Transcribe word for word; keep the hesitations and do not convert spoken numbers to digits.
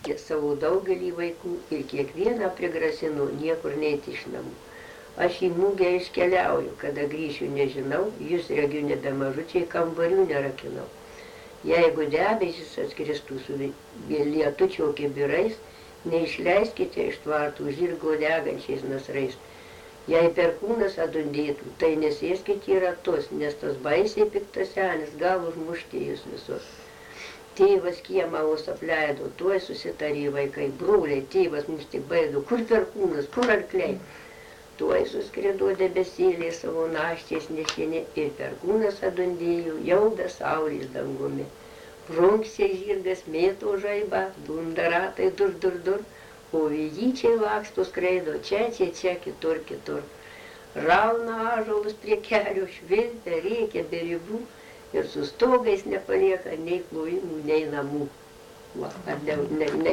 savo daugelį vaikų ir kiekvieną prigrasino niekur neiti iš namų. Aš į mugę iškeliauju, kada grįšiu nežinau, jūs regiu nebemažučiai, kambarių nerakinau. Jeigu debesis atskristų su lietučio kibirais, neišleiskite iš tvartų žirgo degančiais nasrais. Jei perkūnas adundėtų, tai nesėskite į ratus, nes tas baisiai piktas senis gal užmušti jūs visus. Tėvas kiemą vos apleido, tuoj susitarė vaikai, broliai, tėvas mus tik baido, kur perkūnas, kur arkliai. Tuoj suskrido debesėlė savo naščiais nešinė ir perkūnas adundėjo jau be saulės dangumi. Prunksiai žirgas mėto žaibą, dunda ratai dur, dur, dur, o vėlyčiai laksto skraido čia, čia, čia, kitur, kitur. Rauna ąžuolus prie kelio, švilpia, rėkia be ribų ir su stogais nepalieka nei klojimų, nei namų. Va, ar ne, ne, ne